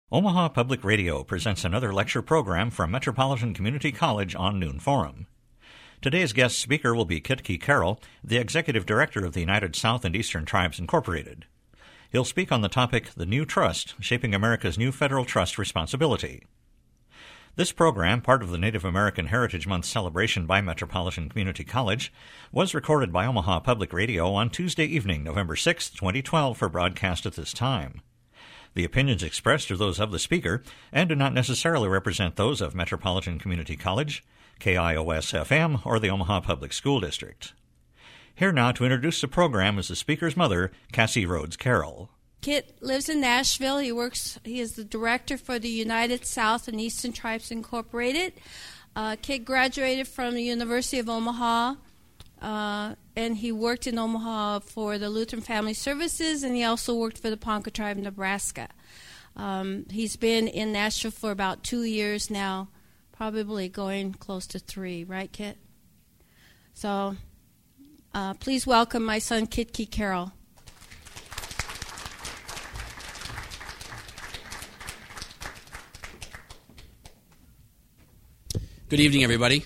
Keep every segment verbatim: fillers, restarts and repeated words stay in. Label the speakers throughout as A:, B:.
A: Omaha Public Radio presents another lecture program from Metropolitan Community College on Noon Forum. Today's guest speaker will be Kit Key Carroll, the Executive Director of the United South and Eastern Tribes Incorporated. He'll speak on the topic, The New Trust, Shaping America's New Federal Trust Responsibility. This program, part of the Native American Heritage Month celebration by Metropolitan Community College, was recorded by Omaha Public Radio on Tuesday evening, November sixth, twenty twelve, for broadcast at this time. The opinions expressed are those of the speaker and do not necessarily represent those of Metropolitan Community College, K I O S F M, or the Omaha Public School District. Here now to introduce the program is the speaker's mother, Cassie Rhodes Carroll.
B: Kit lives in Nashville. He works. He is the director for the United South and Eastern Tribes Incorporated. Uh, Kit graduated from the University of Omaha, uh, and he worked in Omaha for the Lutheran Family Services, and he also worked for the Ponca Tribe of Nebraska. Um, he's been in Nashville for about two years now, probably going close to three, right, Kit? So uh, please welcome my son, Kit Key Carroll.
C: Good evening, everybody.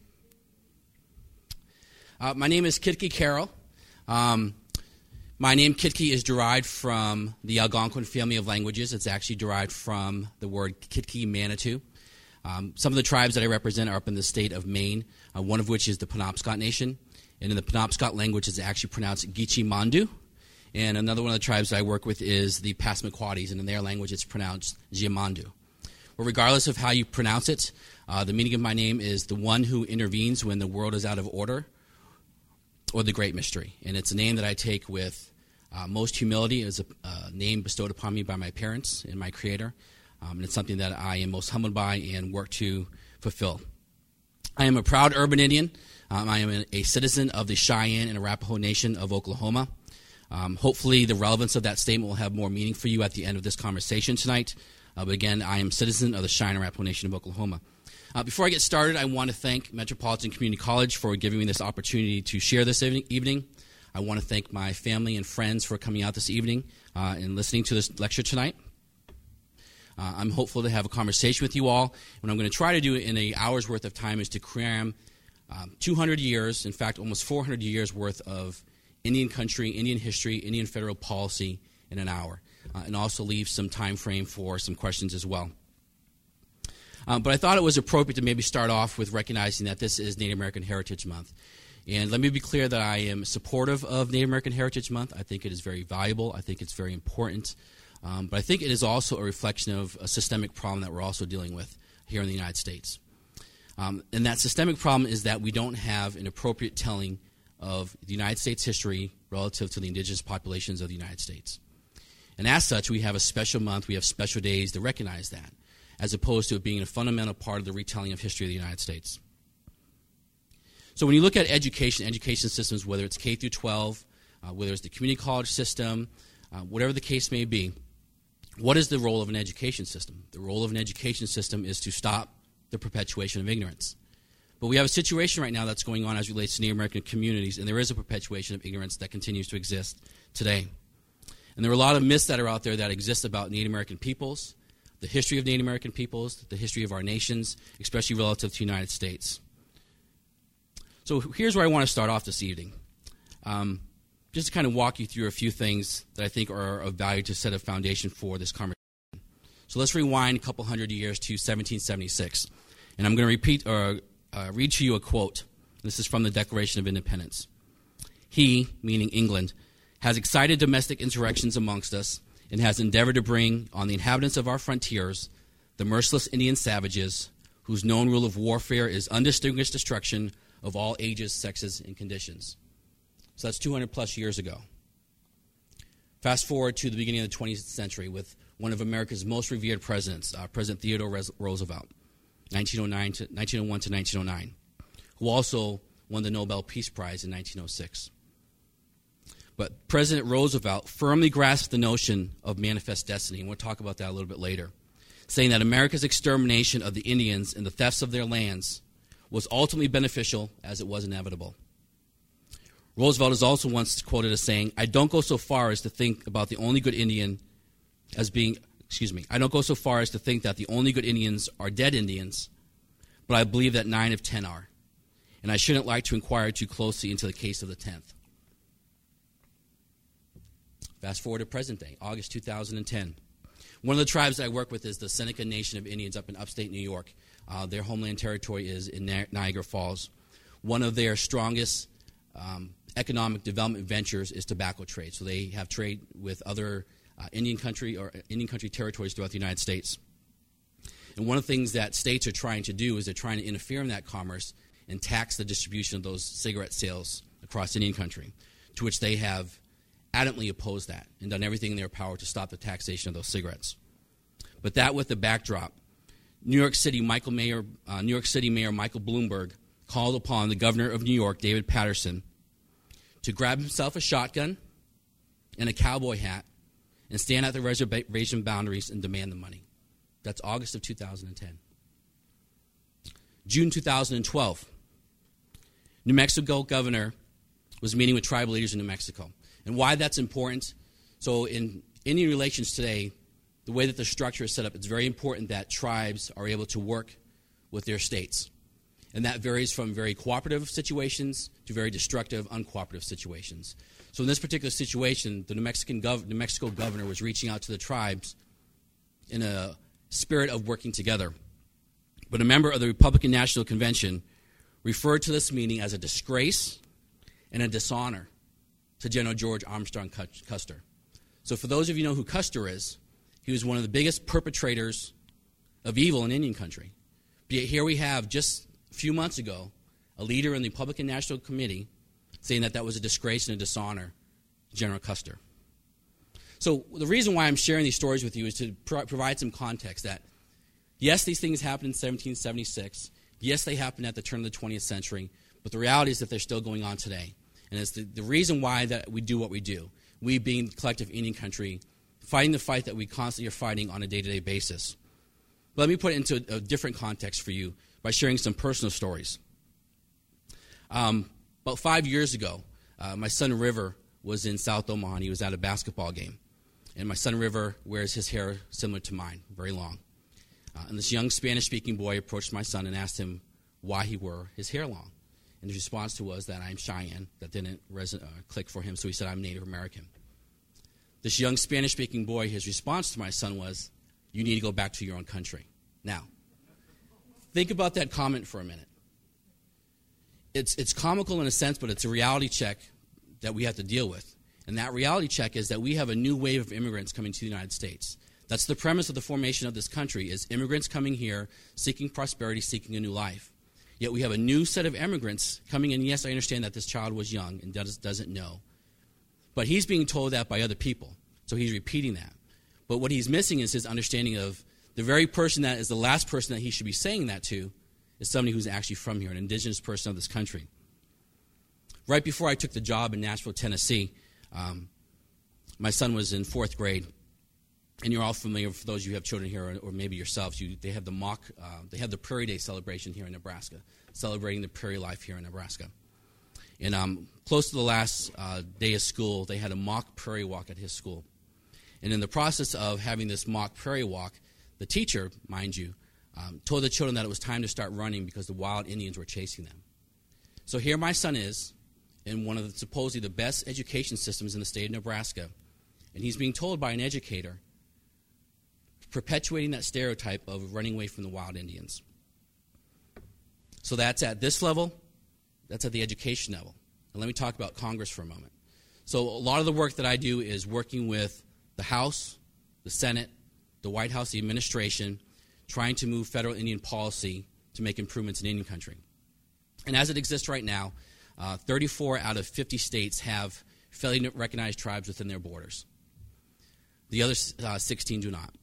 C: Uh, my name is Kit Key Carroll. Um, my name, Kit Key, is derived from the Algonquin family of languages. It's actually derived from the word Kit Key Manitou. Um, some of the tribes that I represent are up in the state of Maine, uh, one of which is the Penobscot Nation. And in the Penobscot language, it's actually pronounced Geechee Mandu. And another one of the tribes that I work with is the Passamaquoddies, and in their language, it's pronounced Giamandu. Well, regardless of how you pronounce it, uh, the meaning of my name is the one who intervenes when the world is out of order, or the great mystery. And it's a name that I take with uh, most humility. It's a uh, name bestowed upon me by my parents and my Creator. Um, and it's something that I am most humbled by and work to fulfill. I am a proud urban Indian. Um, I am a, a citizen of the Cheyenne and Arapaho Nation of Oklahoma. Um, hopefully the relevance of that statement will have more meaning for you at the end of this conversation tonight. Uh, but again, I am a citizen of the Cheyenne and Arapaho Nation of Oklahoma. Uh, before I get started, I want to thank Metropolitan Community College for giving me this opportunity to share this evening. I want to thank my family and friends for coming out this evening uh, and listening to this lecture tonight. Uh, I'm hopeful to have a conversation with you all. What I'm going to try to do in an hour's worth of time is to cram um, two hundred years, in fact, almost four hundred years worth of Indian country, Indian history, Indian federal policy in an hour, uh, and also leave some time frame for some questions as well. Um, but I thought it was appropriate to maybe start off with recognizing that this is Native American Heritage Month. And let me be clear that I am supportive of Native American Heritage Month. I think it is very valuable. I think it's very important. Um, but I think it is also a reflection of a systemic problem that we're also dealing with here in the United States. Um, and that systemic problem is that we don't have an appropriate telling of the United States history relative to the indigenous populations of the United States. And as such, we have a special month, we have special days to recognize that, as opposed to it being a fundamental part of the retelling of history of the United States. So when you look at education, education systems, whether it's K through twelve, uh, whether it's the community college system, uh, whatever the case may be, what is the role of an education system? The role of an education system is to stop the perpetuation of ignorance. But we have a situation right now that's going on as it relates to Native American communities, and there is a perpetuation of ignorance that continues to exist today. And there are a lot of myths that are out there that exist about Native American peoples, the history of Native American peoples, the history of our nations, especially relative to the United States. So here's where I want to start off this evening. Um, just to kind of walk you through a few things that I think are of value to set a foundation for this conversation. So let's rewind a couple hundred years to seventeen seventy-six. And I'm going to repeat or uh, read to you a quote. This is from the Declaration of Independence. He, meaning England, has excited domestic insurrections amongst us and has endeavored to bring on the inhabitants of our frontiers the merciless Indian savages whose known rule of warfare is undistinguished destruction of all ages, sexes, and conditions. So that's two hundred plus years ago. Fast forward to the beginning of the twentieth century with one of America's most revered presidents, uh, President Theodore Roosevelt, nineteen oh nine to nineteen oh one to nineteen oh nine, who also won the Nobel Peace Prize in nineteen oh six. But President Roosevelt firmly grasped the notion of manifest destiny, and we'll talk about that a little bit later, saying that America's extermination of the Indians and the thefts of their lands was ultimately beneficial as it was inevitable. Roosevelt is also once quoted as saying, "I don't go so far as to think about the only good Indian as being excuse me, I don't go so far as to think that the only good Indians are dead Indians, but I believe that nine of ten are. And I shouldn't like to inquire too closely into the case of the tenth. Fast forward to present day, August two thousand ten. One of the tribes that I work with is the Seneca Nation of Indians up in upstate New York. Uh, their homeland territory is in Ni- Niagara Falls. One of their strongest um, economic development ventures is tobacco trade. So they have trade with other uh, Indian country or Indian country territories throughout the United States. And one of the things that states are trying to do is they're trying to interfere in that commerce and tax the distribution of those cigarette sales across Indian country, to which they have adamantly opposed that and done everything in their power to stop the taxation of those cigarettes. But that with the backdrop, New York City Michael Mayor, uh, New York City Mayor Michael Bloomberg called upon the governor of New York, David Paterson, to grab himself a shotgun and a cowboy hat and stand at the reservation boundaries and demand the money. That's August of two thousand ten. June two thousand twelve, New Mexico governor was meeting with tribal leaders in New Mexico. And why that's important, so in Indian relations today, the way that the structure is set up, it's very important that tribes are able to work with their states. And that varies from very cooperative situations to very destructive, uncooperative situations. So in this particular situation, the New Mexican gov- New Mexico governor was reaching out to the tribes in a spirit of working together. But a member of the Republican National Convention referred to this meeting as a disgrace and a dishonor to General George Armstrong Custer. So for those of you who know who Custer is, he was one of the biggest perpetrators of evil in Indian country. But yet here we have, just a few months ago, a leader in the Republican National Committee saying that that was a disgrace and a dishonor to General Custer. So the reason why I'm sharing these stories with you is to pro- provide some context that, yes, these things happened in seventeen seventy-six. Yes, they happened at the turn of the twentieth century. But the reality is that they're still going on today. And it's the, the reason why that we do what we do. We being the collective Indian country, fighting the fight that we constantly are fighting on a day-to-day basis. But let me put it into a, a different context for you by sharing some personal stories. Um, about five years ago, uh, my son River was in South Omaha, and he was at a basketball game. And my son River wears his hair similar to mine, very long. Uh, and this young Spanish-speaking boy approached my son and asked him why he wore his hair long. And his response to was that I'm Cheyenne. That didn't res- uh, click for him, so he said, I'm Native American. This young Spanish-speaking boy, his response to my son was, you need to go back to your own country. Now, think about that comment for a minute. It's, it's comical in a sense, but it's a reality check that we have to deal with. And that reality check is that we have a new wave of immigrants coming to the United States. That's the premise of the formation of this country, is immigrants coming here, seeking prosperity, seeking a new life. Yet we have a new set of immigrants coming in. Yes, I understand that this child was young and does, doesn't know. But he's being told that by other people, so he's repeating that. But what he's missing is his understanding of the very person that is the last person that he should be saying that to is somebody who's actually from here, an indigenous person of this country. Right before I took the job in Nashville, Tennessee, um, my son was in fourth grade. And you're all familiar, for those of you who have children here, or, or maybe yourselves, you, they have the mock, uh, they have the Prairie Day celebration here in Nebraska, celebrating the prairie life here in Nebraska. And um, close to the last uh, day of school, they had a mock prairie walk at his school. And in the process of having this mock prairie walk, the teacher, mind you, um, told the children that it was time to start running because the wild Indians were chasing them. So here my son is in one of the supposedly the best education systems in the state of Nebraska, and he's being told by an educator, perpetuating that stereotype of running away from the wild Indians. So that's at this level, that's at the education level. And let me talk about Congress for a moment. So a lot of the work that I do is working with the House, the Senate, the White House, the administration, trying to move federal Indian policy to make improvements in Indian country. And as it exists right now, uh, thirty-four out of fifty states have federally recognized tribes within their borders. The other uh, sixteen do not.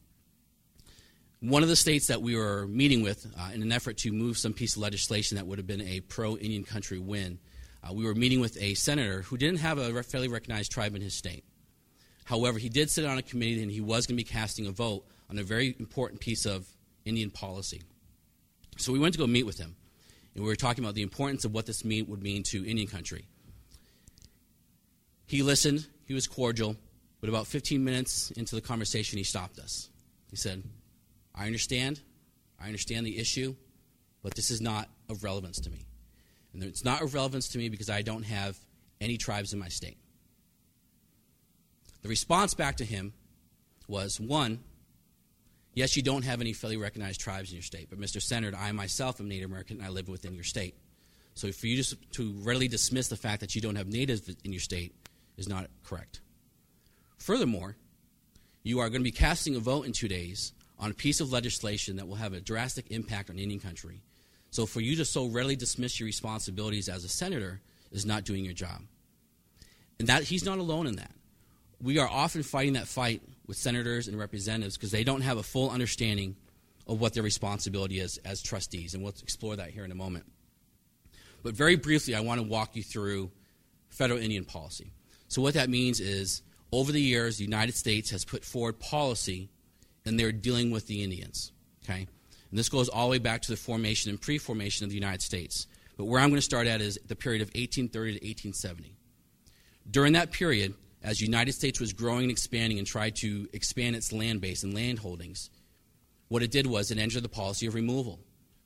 C: One of the states that we were meeting with uh, in an effort to move some piece of legislation that would have been a pro-Indian country win, uh, we were meeting with a senator who didn't have a federally recognized tribe in his state. However, he did sit on a committee, and he was going to be casting a vote on a very important piece of Indian policy. So we went to go meet with him, and we were talking about the importance of what this meet would mean to Indian country. He listened. He was cordial. But about fifteen minutes into the conversation, he stopped us. He said, I understand. I understand the issue, but this is not of relevance to me. And it's not of relevance to me because I don't have any tribes in my state. The response back to him was, one, yes, you don't have any federally recognized tribes in your state, but Mister Senator, I myself am Native American and I live within your state. So for you to, to readily dismiss the fact that you don't have natives in your state is not correct. Furthermore, you are going to be casting a vote in two days on a piece of legislation that will have a drastic impact on Indian country. So for you to so readily dismiss your responsibilities as a senator is not doing your job. And that he's not alone in that. We are often fighting that fight with senators and representatives because they don't have a full understanding of what their responsibility is as trustees, and we'll explore that here in a moment. But very briefly, I want to walk you through federal Indian policy. So what that means is, over the years, the United States has put forward policy, and they're dealing with the Indians. Okay, and this goes all the way back to the formation and pre-formation of the United States. But where I'm going to start at is the period of eighteen thirty to eighteen seventy. During that period, as the United States was growing and expanding and tried to expand its land base and land holdings, what it did was it entered the policy of removal.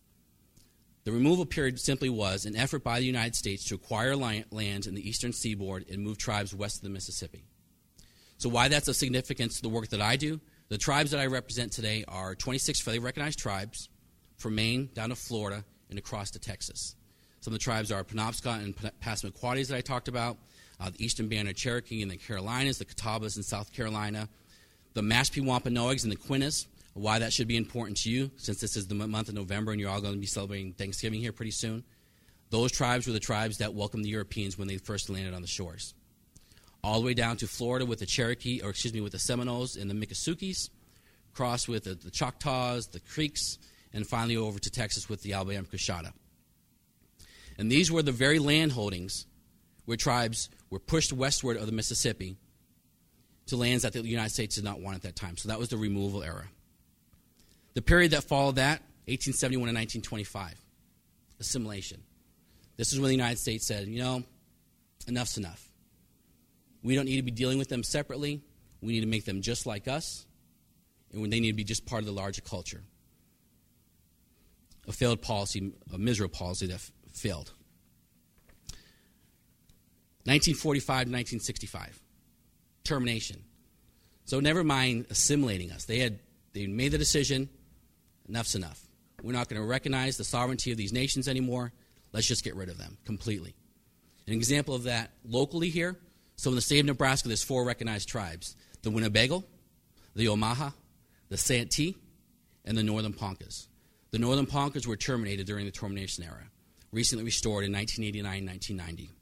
C: The removal period simply was an effort by the United States to acquire land in the eastern seaboard and move tribes west of the Mississippi. So why that's of significance to the work that I do, the tribes that I represent today are twenty-six federally recognized tribes from Maine down to Florida and across to Texas. Some of the tribes are Penobscot and Passamaquoddies that I talked about, uh, the Eastern Band of Cherokee in the Carolinas, the Catawbas in South Carolina, the Mashpee Wampanoags and the Quinnas. Why that should be important to you, since this is the month of November and you're all going to be celebrating Thanksgiving here pretty soon. Those tribes were the tribes that welcomed the Europeans when they first landed on the shores. All the way down to Florida with the Cherokee, or excuse me, with the Seminoles and the Miccosukes, cross with the, the Choctaws, the Creeks, and finally over to Texas with the Alabama Coshada. And these were the very land holdings where tribes were pushed westward of the Mississippi to lands that the United States did not want at that time. So that was the removal era. The period that followed that, eighteen seventy-one to nineteen twenty-five, assimilation. This is when the United States said, you know, enough's enough. We don't need to be dealing with them separately. We need to make them just like us, and when they need to be just part of the larger culture. A failed policy, a miserable policy that f- failed. nineteen forty-five to nineteen sixty-five, termination. So never mind assimilating us. They had they made the decision, enough's enough. We're not going to recognize the sovereignty of these nations anymore. Let's just get rid of them completely. An example of that locally here, so in the state of Nebraska, there's four recognized tribes: the Winnebago, the Omaha, the Santee, and the Northern Poncas. The Northern Poncas were terminated during the termination era, recently restored in nineteen eighty-nine, nineteen ninety.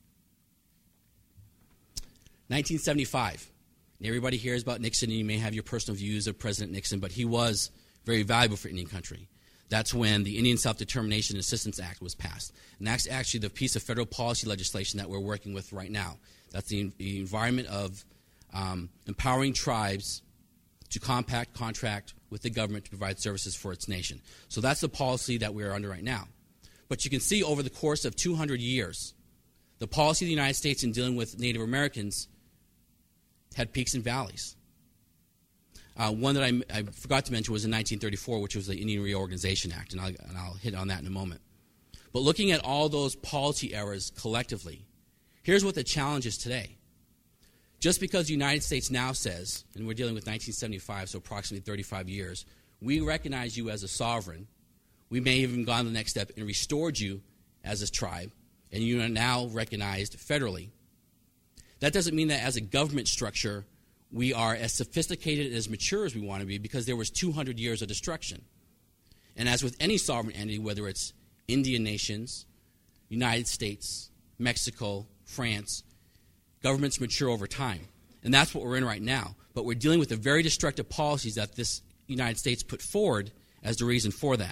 C: nineteen seventy-five. Everybody hears about Nixon, and you may have your personal views of President Nixon, but he was very valuable for Indian country. That's when the Indian Self-Determination and Assistance Act was passed. And that's actually the piece of federal policy legislation that we're working with right now. That's the, the environment of um, empowering tribes to compact, contract with the government to provide services for its nation. So that's the policy that we're under right now. But you can see over the course of two hundred years, the policy of the United States in dealing with Native Americans had peaks and valleys. Uh, one that I, I forgot to mention was in nineteen thirty-four, which was the Indian Reorganization Act, and I'll, and I'll hit on that in a moment. But looking at all those policy errors collectively, here's what the challenge is today. Just because the United States now says, and we're dealing with nineteen seventy-five, so approximately thirty-five years, we recognize you as a sovereign. We may have even gone the next step and restored you as a tribe, and you are now recognized federally. That doesn't mean that as a government structure, we are as sophisticated and as mature as we want to be, because there was two hundred years of destruction. And as with any sovereign entity, whether it's Indian nations, United States, Mexico, France, governments mature over time. And that's what we're in right now. But we're dealing with the very destructive policies that this United States put forward as the reason for that.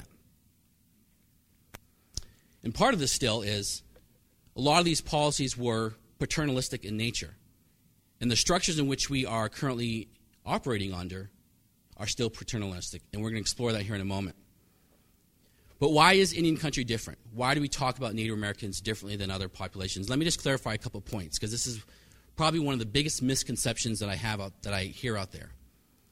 C: And part of this still is a lot of these policies were paternalistic in nature. And the structures in which we are currently operating under are still paternalistic. And we're going to explore that here in a moment. But why is Indian country different? Why do we talk about Native Americans differently than other populations? Let me just clarify a couple of points, because this is probably one of the biggest misconceptions that I have out, that I hear out there.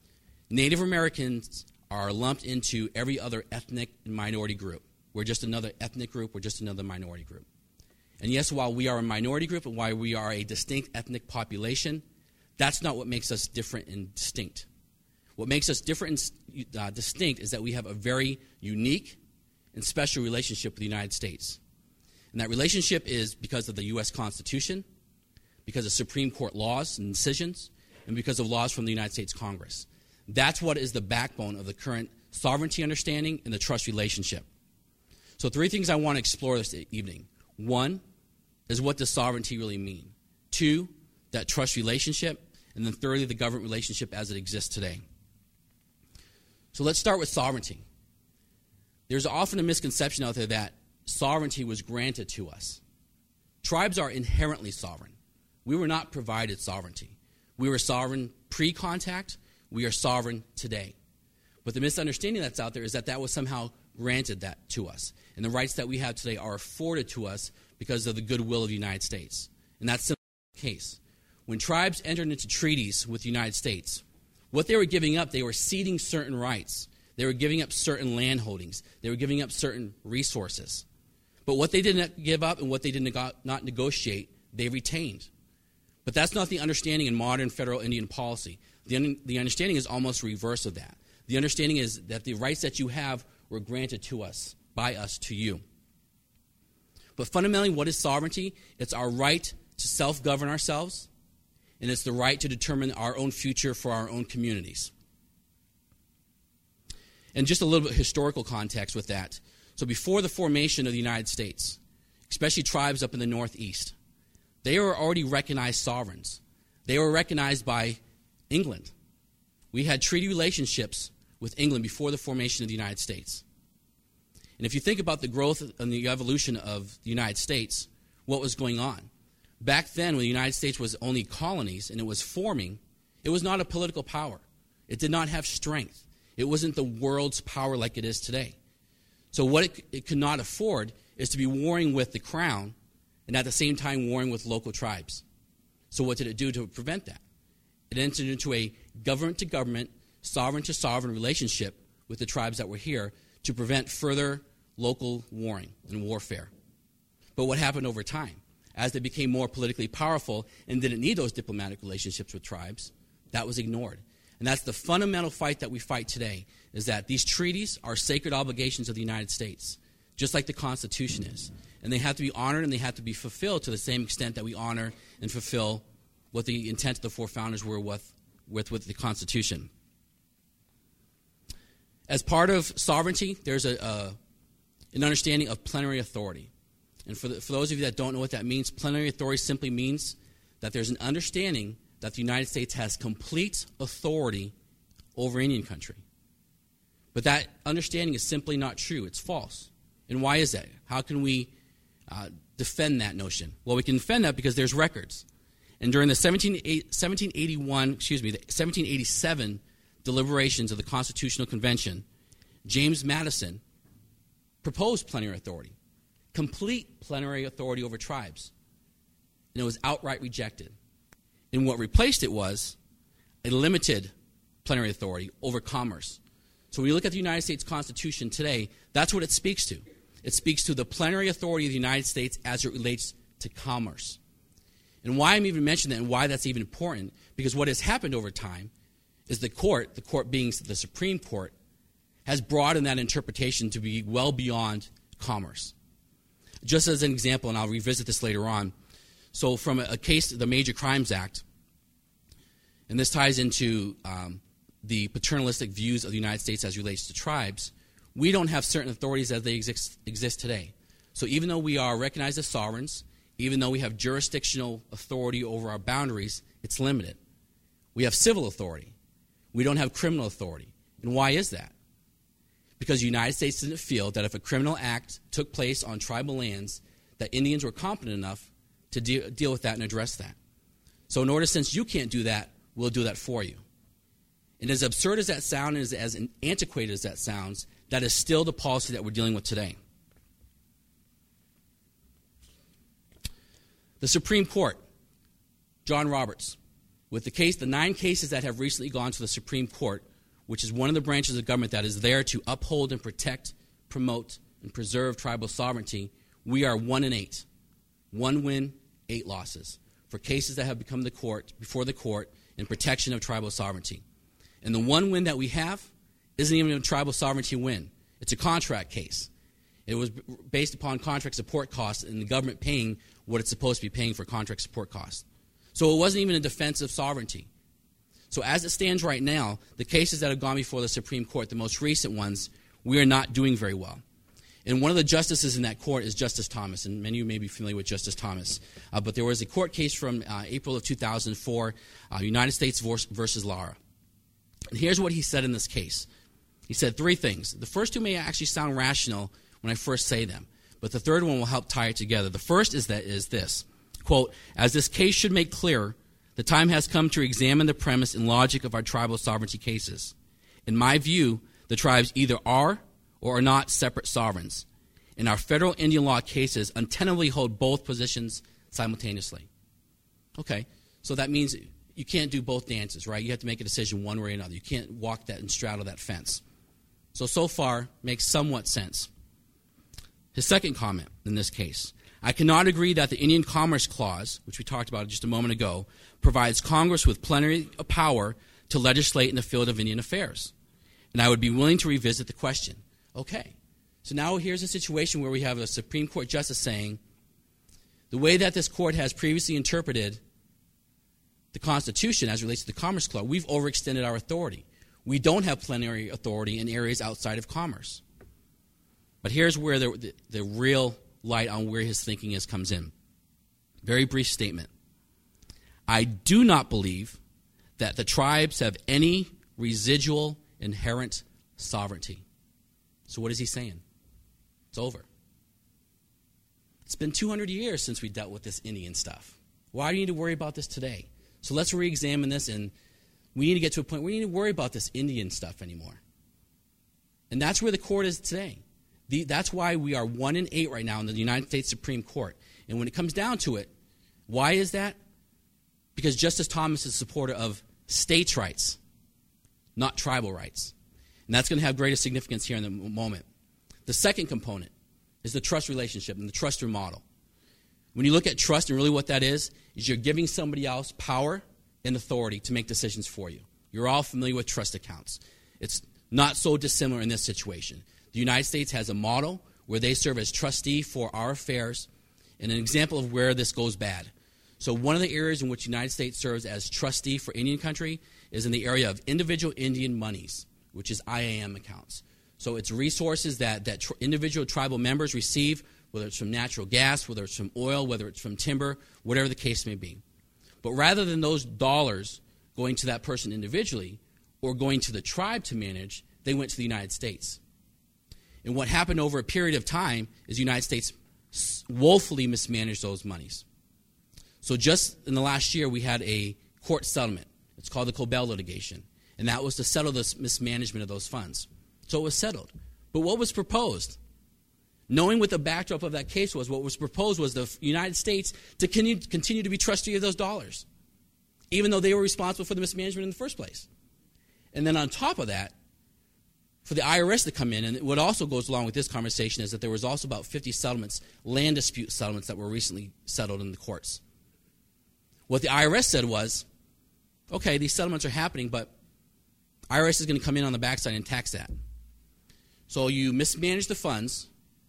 C: Native Americans are lumped into every other ethnic and minority group. We're just another ethnic group. We're just another minority group. And yes, while we are a minority group and while we are a distinct ethnic population, that's not what makes us different and distinct. What makes us different and uh, distinct is that we have a very unique and special relationship with the United States. And that relationship is because of the U S Constitution, because of Supreme Court laws and decisions, and because of laws from the United States Congress. That's what is the backbone of the current sovereignty understanding and the trust relationship. So three things I want to explore this evening. One is, what does sovereignty really mean? Two, that trust relationship. And then thirdly, the government relationship as it exists today. So let's start with sovereignty. There's often a misconception out there that sovereignty was granted to us. Tribes are inherently sovereign. We were not provided sovereignty. We were sovereign pre-contact. We are sovereign today. But the misunderstanding that's out there is that that was somehow granted that to us. And the rights that we have today are afforded to us because of the goodwill of the United States. And that's simply the case. When tribes entered into treaties with the United States, what they were giving up, they were ceding certain rights. They were giving up certain land holdings. They were giving up certain resources. But what they did not give up and what they did not negotiate, they retained. But that's not the understanding in modern federal Indian policy. The, un- the understanding is almost reverse of that. The understanding is that the rights that you have were granted to us, by us, to you. But fundamentally, what is sovereignty? It's our right to self-govern ourselves, and it's the right to determine our own future for our own communities. And just a little bit of historical context with that. So before the formation of the United States, especially tribes up in the Northeast, they were already recognized sovereigns. They were recognized by England. We had treaty relationships with England before the formation of the United States. And if you think about the growth and the evolution of the United States, what was going on? Back then, when the United States was only colonies and it was forming, it was not a political power. It did not have strength. It wasn't the world's power like it is today. So what it, it could not afford is to be warring with the crown and at the same time warring with local tribes. So what did it do to prevent that? It entered into a government-to-government, sovereign-to-sovereign relationship with the tribes that were here to prevent further local warring and warfare. But what happened over time? As they became more politically powerful and didn't need those diplomatic relationships with tribes, that was ignored. And that's the fundamental fight that we fight today, is that these treaties are sacred obligations of the United States, just like the Constitution is. And they have to be honored and they have to be fulfilled to the same extent that we honor and fulfill what the intent of the four founders were with, with, with the Constitution. As part of sovereignty, there's a, a, an understanding of plenary authority. And for, the, for those of you that don't know what that means, plenary authority simply means that there's an understanding that the United States has complete authority over Indian country. But that understanding is simply not true. It's false. And why is that? How can we uh, defend that notion? Well, we can defend that because there's records. And during the seventeen eighty-one, excuse me, the seventeen eighty-seven deliberations of the Constitutional Convention, James Madison proposed plenary authority, complete plenary authority over tribes. And it was outright rejected. And what replaced it was a limited plenary authority over commerce. So when you look at the United States Constitution today, that's what it speaks to. It speaks to the plenary authority of the United States as it relates to commerce. And why I'm even mentioning that and why that's even important, because what has happened over time is the court, the court being the Supreme Court, has broadened that interpretation to be well beyond commerce. Just as an example, and I'll revisit this later on, so from a, a case, the Major Crimes Act, and this ties into um, the paternalistic views of the United States as relates to tribes, we don't have certain authorities as they exist, exist today. So even though we are recognized as sovereigns, even though we have jurisdictional authority over our boundaries, it's limited. We have civil authority. We don't have criminal authority. And why is that? Because the United States didn't feel that if a criminal act took place on tribal lands, that Indians were competent enough to de- deal with that and address that. So in order, since you can't do that, we'll do that for you. And as absurd as that sounds, and as, as antiquated as that sounds, that is still the policy that we're dealing with today. The Supreme Court, John Roberts, with the case, the nine cases that have recently gone to the Supreme Court, which is one of the branches of government that is there to uphold and protect, promote, and preserve tribal sovereignty, we are one in eight. One win, eight losses for cases that have become the court, before the court in protection of tribal sovereignty. And the one win that we have isn't even a tribal sovereignty win. It's a contract case. It was based upon contract support costs and the government paying what it's supposed to be paying for contract support costs. So it wasn't even a defense of sovereignty. So as it stands right now, the cases that have gone before the Supreme Court, the most recent ones, we are not doing very well. And one of the justices in that court is Justice Thomas, and many of you may be familiar with Justice Thomas. Uh, but there was a court case from uh, April of two thousand four, uh, United States versus Lara. And here's what he said in this case. He said three things. The first two may actually sound rational when I first say them, but the third one will help tie it together. The first is that is this, quote, "As this case should make clear, the time has come to examine the premise and logic of our tribal sovereignty cases. In my view, the tribes either are or are not separate sovereigns. In our federal Indian law cases, untenably hold both positions simultaneously." Okay, so that means you can't do both dances, right? You have to make a decision one way or another. You can't walk that and straddle that fence. So, so far, makes somewhat sense. His second comment in this case, "I cannot agree that the Indian Commerce Clause, which we talked about just a moment ago, provides Congress with plenary power to legislate in the field of Indian affairs. And I would be willing to revisit the question." Okay, so now here's a situation where we have a Supreme Court justice saying, the way that this court has previously interpreted the Constitution as it relates to the Commerce Clause, we've overextended our authority. We don't have plenary authority in areas outside of commerce. But here's where the, the, the real light on where his thinking is comes in. Very brief statement. "I do not believe that the tribes have any residual inherent sovereignty." So what is he saying? It's over. It's been two hundred years since we dealt with this Indian stuff. Why do you need to worry about this today? So let's re-examine this, and we need to get to a point where we need to worry about this Indian stuff anymore. And that's where the court is today. The, that's why we are one in eight right now in the United States Supreme Court. And when it comes down to it, why is that? Because Justice Thomas is a supporter of states' rights, not tribal rights. And that's going to have greater significance here in the moment. The second component is the trust relationship and the trustor model. When you look at trust, and really what that is, is you're giving somebody else power and authority to make decisions for you. You're all familiar with trust accounts. It's not so dissimilar in this situation. The United States has a model where they serve as trustee for our affairs, and an example of where this goes bad. So one of the areas in which the United States serves as trustee for Indian country is in the area of individual Indian monies, which is I A M accounts. So it's resources that, that tr- individual tribal members receive, whether it's from natural gas, whether it's from oil, whether it's from timber, whatever the case may be. But rather than those dollars going to that person individually or going to the tribe to manage, they went to the United States. And what happened over a period of time is the United States woefully mismanaged those monies. So just in the last year, we had a court settlement. It's called the Cobell litigation. And that was to settle this mismanagement of those funds. So it was settled. But what was proposed? Knowing what the backdrop of that case was, what was proposed was the United States to continue to be trustee of those dollars, even though they were responsible for the mismanagement in the first place. And then on top of that, for the I R S to come in, and what also goes along with this conversation is that there was also about fifty settlements, land dispute settlements that were recently settled in the courts. What the I R S said was, okay, these settlements are happening, but I R S is going to come in on the backside and tax that. So you mismanaged the funds.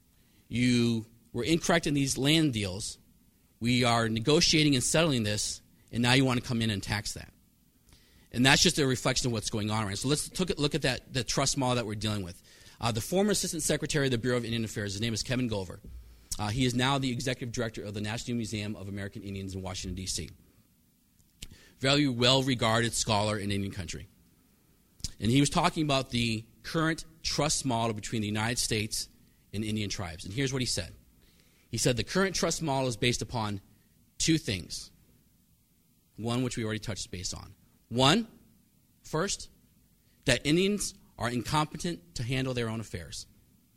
C: You were incorrect in these land deals. We are negotiating and settling this, and now you want to come in and tax that. And that's just a reflection of what's going on right now. So let's look at that the trust model that we're dealing with. Uh, the former Assistant Secretary of the Bureau of Indian Affairs, his name is Kevin Gover. Uh, he is now the Executive Director of the National Museum of American Indians in Washington, D C Very well-regarded scholar in Indian country. And he was talking about the current trust model between the United States and Indian tribes. And here's what he said. He said the current trust model is based upon two things. One, which we already touched base on. One, first, that Indians are incompetent to handle their own affairs.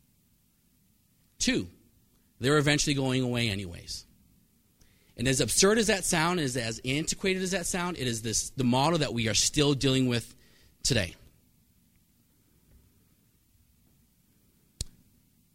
C: Two, they're eventually going away anyways. And as absurd as that sound, as, as antiquated as that sound, it is this the model that we are still dealing with today.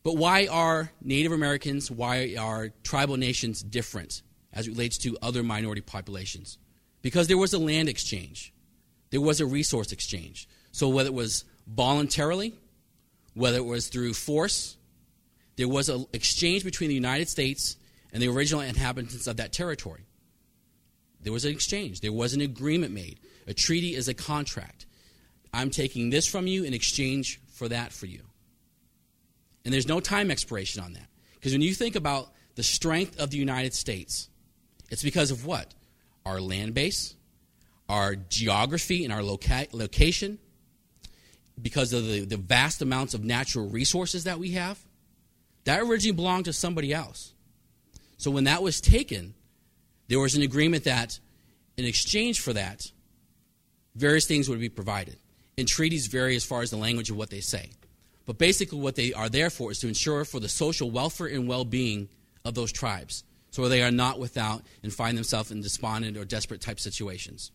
C: But why are Native Americans, why are tribal nations different as it relates to other minority populations? Because there was a land exchange. There was a resource exchange. So whether it was voluntarily, whether it was through force, there was an exchange between the United States and the original inhabitants of that territory. There was an exchange. There was an agreement made. A treaty is a contract. I'm taking this from you in exchange for that for you. And there's no time expiration on that. Because when you think about the strength of the United States, it's because of what? Our land base, our geography and our loca- location, because of the, the vast amounts of natural resources that we have. That originally belonged to somebody else. So when that was taken, there was an agreement that in exchange for that, various things would be provided. And treaties vary as far as the language of what they say. But basically what they are there for is to ensure for the social welfare and well-being of those tribes, so they are not without and find themselves in despondent or desperate type situations.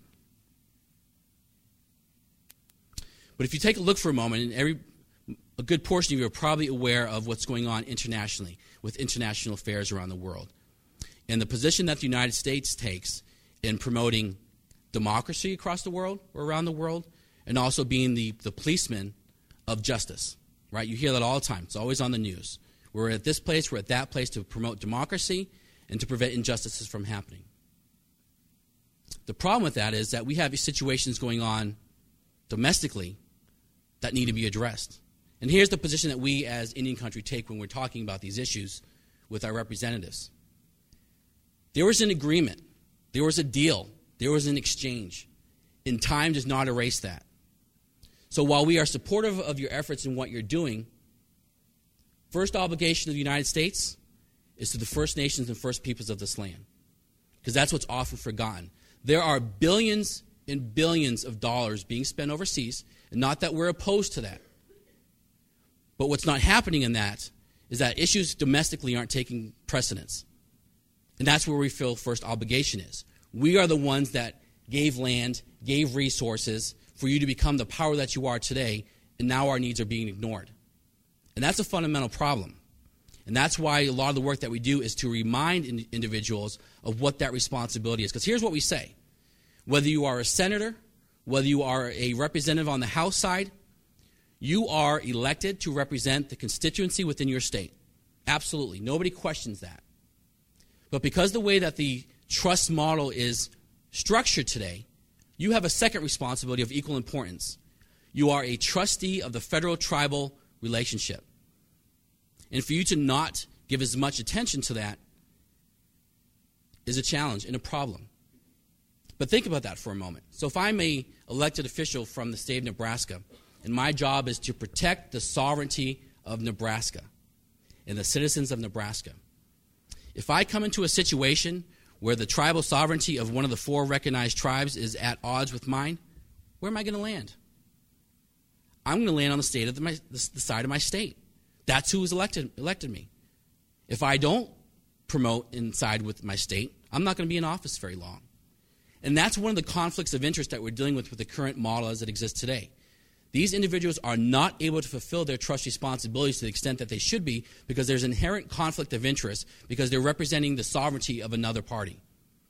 C: But if you take a look for a moment, and every a good portion of you are probably aware of what's going on internationally with international affairs around the world. And the position that the United States takes in promoting democracy across the world or around the world, and also being the, the policeman of justice. Right? You hear that all the time. It's always on the news. We're at this place, we're at that place to promote democracy and to prevent injustices from happening. The problem with that is that we have situations going on domestically that need to be addressed. And here's the position that we as Indian country take when we're talking about these issues with our representatives. There was an agreement. There was a deal. There was an exchange. And time does not erase that. So while we are supportive of your efforts and what you're doing, first obligation of the United States is to the First Nations and First Peoples of this land. Because that's what's often forgotten. There are billions and billions of dollars being spent overseas, and not that we're opposed to that. But what's not happening in that is that issues domestically aren't taking precedence. And that's where we feel first obligation is. We are the ones that gave land, gave resources, for you to become the power that you are today, and now our needs are being ignored. And that's a fundamental problem. And that's why a lot of the work that we do is to remind in- individuals of what that responsibility is. Because here's what we say. Whether you are a senator, whether you are a representative on the House side, you are elected to represent the constituency within your state. Absolutely. Nobody questions that. But because the way that the trust model is structured today, you have a second responsibility of equal importance. You are a trustee of the federal-tribal relationship. And for you to not give as much attention to that is a challenge and a problem. But think about that for a moment. So if I'm an elected official from the state of Nebraska, and my job is to protect the sovereignty of Nebraska and the citizens of Nebraska, if I come into a situation where the tribal sovereignty of one of the four recognized tribes is at odds with mine, where am I going to land? I'm going to land on the state of the, my, the, the side of my state. That's who has elected elected me. If I don't promote and side with my state, I'm not going to be in office very long. And that's one of the conflicts of interest that we're dealing with with the current model as it exists today. These individuals are not able to fulfill their trust responsibilities to the extent that they should be because there's inherent conflict of interest because they're representing the sovereignty of another party.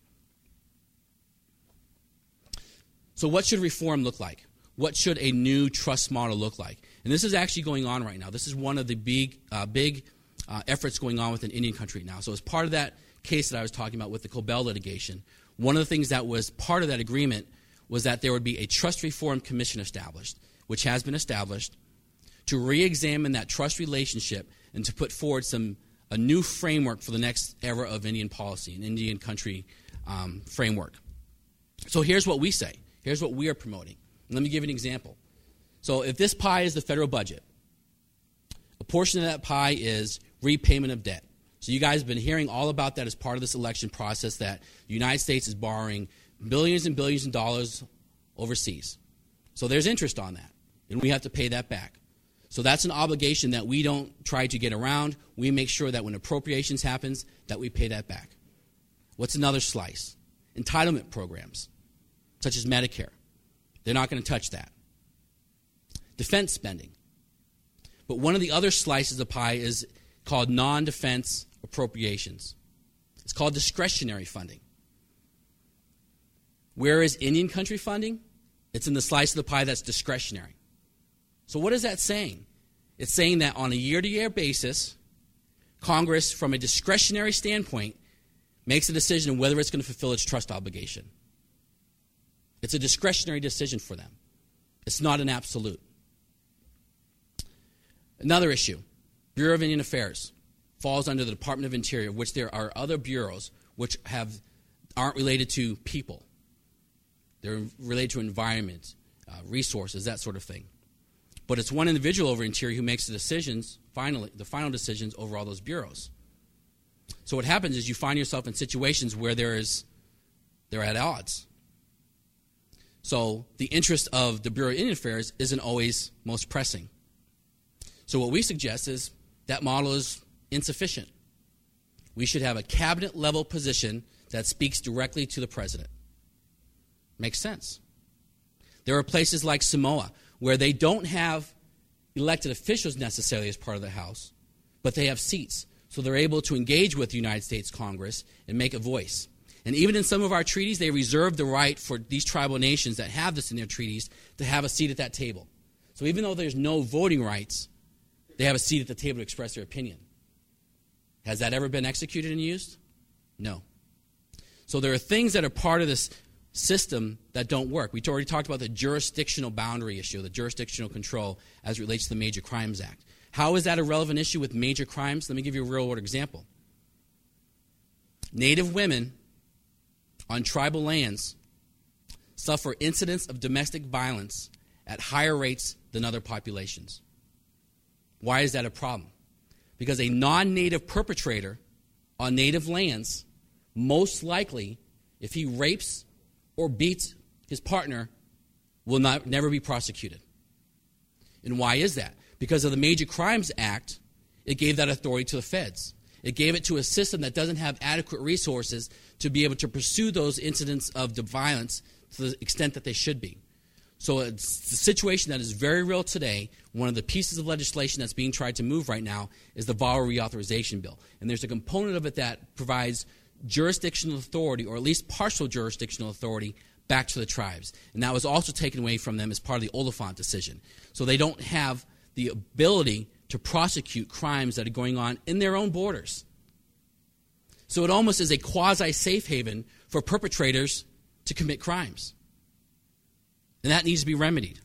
C: So what should reform look like? What should a new trust model look like? And this is actually going on right now. This is one of the big, uh, big uh, efforts going on within Indian country now. So as part of that case that I was talking about with the Cobell litigation, one of the things that was part of that agreement was that there would be a trust reform commission established, which has been established, to re-examine that trust relationship and to put forward some a new framework for the next era of Indian policy, an Indian country um, framework. So here's what we say. Here's what we are promoting. And let me give you an example. So if this pie is the federal budget, a portion of that pie is repayment of debt. So you guys have been hearing all about that as part of this election process, that the United States is borrowing billions and billions of dollars overseas. So there's interest on that, and we have to pay that back. So that's an obligation that we don't try to get around. We make sure that when appropriations happens, that we pay that back. What's another slice? Entitlement programs, such as Medicare. They're not going to touch that. Defense spending. But one of the other slices of pie is called non-defense appropriations. It's called discretionary funding. Where is Indian country funding? It's in the slice of the pie that's discretionary. So what is that saying? It's saying that on a year-to-year basis, Congress, from a discretionary standpoint, makes a decision on whether it's going to fulfill its trust obligation. It's a discretionary decision for them. It's not an absolute. Another issue, Bureau of Indian Affairs falls under the Department of Interior, which there are other bureaus which have aren't related to people. They're related to environment, uh, resources, that sort of thing. But it's one individual over Interior who makes the decisions, finally, the final decisions over all those bureaus. So what happens is you find yourself in situations where there is, they're at odds. So the interest of the Bureau of Indian Affairs isn't always most pressing. So what we suggest is that model is insufficient. We should have a cabinet-level position that speaks directly to the president. Makes sense. There are places like Samoa where they don't have elected officials necessarily as part of the House, but they have seats. So they're able to engage with the United States Congress and make a voice. And even in some of our treaties, they reserve the right for these tribal nations that have this in their treaties to have a seat at that table. So even though there's no voting rights, they have a seat at the table to express their opinion. Has that ever been executed and used? No. So there are things that are part of this system that don't work. We already talked about the jurisdictional boundary issue, the jurisdictional control as it relates to the Major Crimes Act. How is that a relevant issue with major crimes? Let me give you a real-world example. Native women on tribal lands suffer incidents of domestic violence at higher rates than other populations. Why is that a problem? Because a non-native perpetrator on native lands, most likely, if he rapes or beats his partner, will not never be prosecuted. And why is that? Because of the Major Crimes Act, it gave that authority to the feds. It gave it to a system that doesn't have adequate resources to be able to pursue those incidents of violence to the extent that they should be. So it's a situation that is very real today. One of the pieces of legislation that's being tried to move right now is the V A W A reauthorization bill. And there's a component of it that provides jurisdictional authority, or at least partial jurisdictional authority, back to the tribes. And that was also taken away from them as part of the Oliphant decision. So they don't have the ability to prosecute crimes that are going on in their own borders. So it almost is a quasi-safe haven for perpetrators to commit crimes. And that needs to be remedied.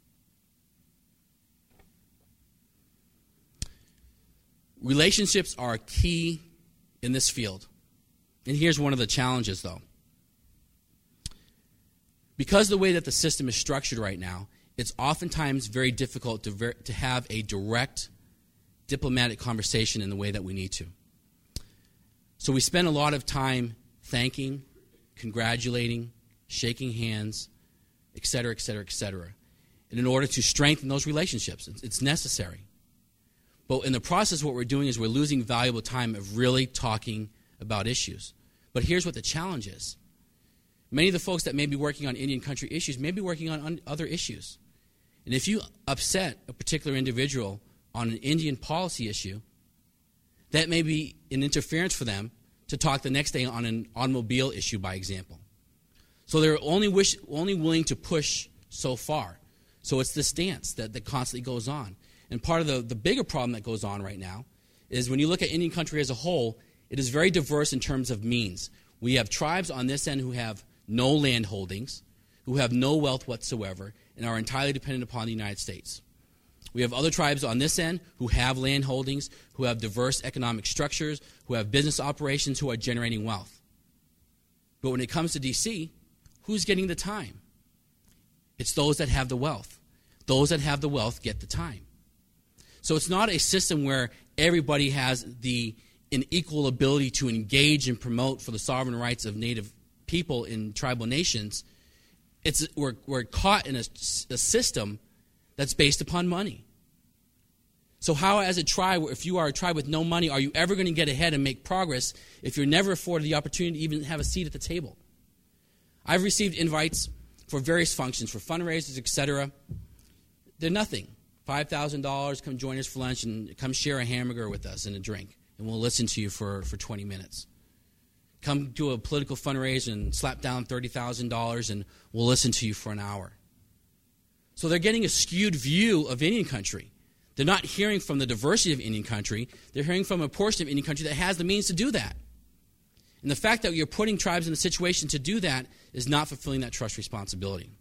C: Relationships are key in this field. And here's one of the challenges, though. Because of the way that the system is structured right now, it's oftentimes very difficult to, ver- to have a direct diplomatic conversation in the way that we need to. So we spend a lot of time thanking, congratulating, shaking hands, et cetera, et cetera, et cetera. And in order to strengthen those relationships, it's, it's necessary. But in the process, what we're doing is we're losing valuable time of really talking about issues. But here's what the challenge is. Many of the folks that may be working on Indian country issues may be working on un- other issues. And if you upset a particular individual on an Indian policy issue, that may be an interference for them to talk the next day on an automobile issue, by example. So they're only wish, only willing to push so far. So it's this dance that, that constantly goes on. And part of the, the bigger problem that goes on right now is when you look at Indian country as a whole, it is very diverse in terms of means. We have tribes on this end who have no land holdings, who have no wealth whatsoever, and are entirely dependent upon the United States. We have other tribes on this end who have land holdings, who have diverse economic structures, who have business operations, who are generating wealth. But when it comes to D C, who's getting the time? It's those that have the wealth. Those that have the wealth get the time. So it's not a system where everybody has the an equal ability to engage and promote for the sovereign rights of Native people in tribal nations. It's we're, we're caught in a, a system that's based upon money. So how, as a tribe, if you are a tribe with no money, are you ever going to get ahead and make progress if you're never afforded the opportunity to even have a seat at the table? I've received invites for various functions, for fundraisers, et cetera. They're nothing. five thousand dollars, come join us for lunch and come share a hamburger with us and a drink, and we'll listen to you for, for twenty minutes. Come do a political fundraiser and slap down thirty thousand dollars and we'll listen to you for an hour. So they're getting a skewed view of Indian country. They're not hearing from the diversity of Indian country. They're hearing from a portion of Indian country that has the means to do that. And the fact that you're putting tribes in a situation to do that is not fulfilling that trust responsibility.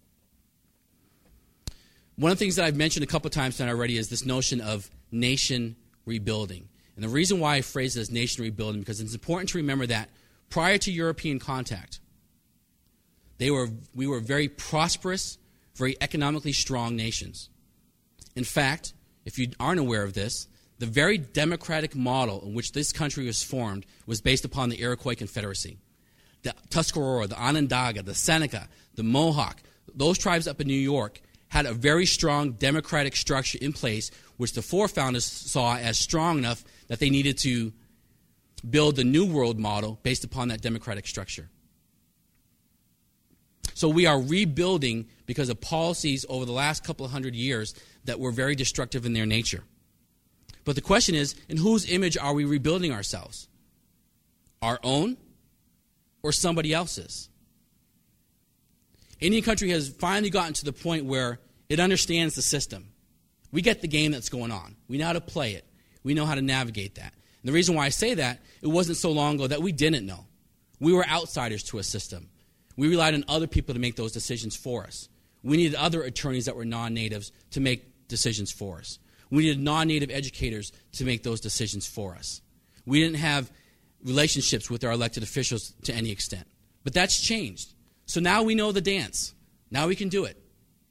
C: One of the things that I've mentioned a couple times tonight already is this notion of nation rebuilding. And the reason why I phrase it as nation rebuilding, because it's important to remember that prior to European contact, they were we were very prosperous, very economically strong nations. In fact, if you aren't aware of this, the very democratic model in which this country was formed was based upon the Iroquois Confederacy. The Tuscarora, the Onondaga, the Seneca, the Mohawk, those tribes up in New York had a very strong democratic structure in place, which the forefounders saw as strong enough that they needed to build the New World model based upon that democratic structure. So we are rebuilding because of policies over the last couple of hundred years that were very destructive in their nature. But the question is, in whose image are we rebuilding ourselves? Our own or somebody else's? Indian country has finally gotten to the point where it understands the system. We get the game that's going on. We know how to play it. We know how to navigate that. And the reason why I say that, it wasn't so long ago that we didn't know. We were outsiders to a system. We relied on other people to make those decisions for us. We needed other attorneys that were non-natives to make decisions for us. We needed non-native educators to make those decisions for us. We didn't have relationships with our elected officials to any extent. But that's changed. So now we know the dance. Now we can do it.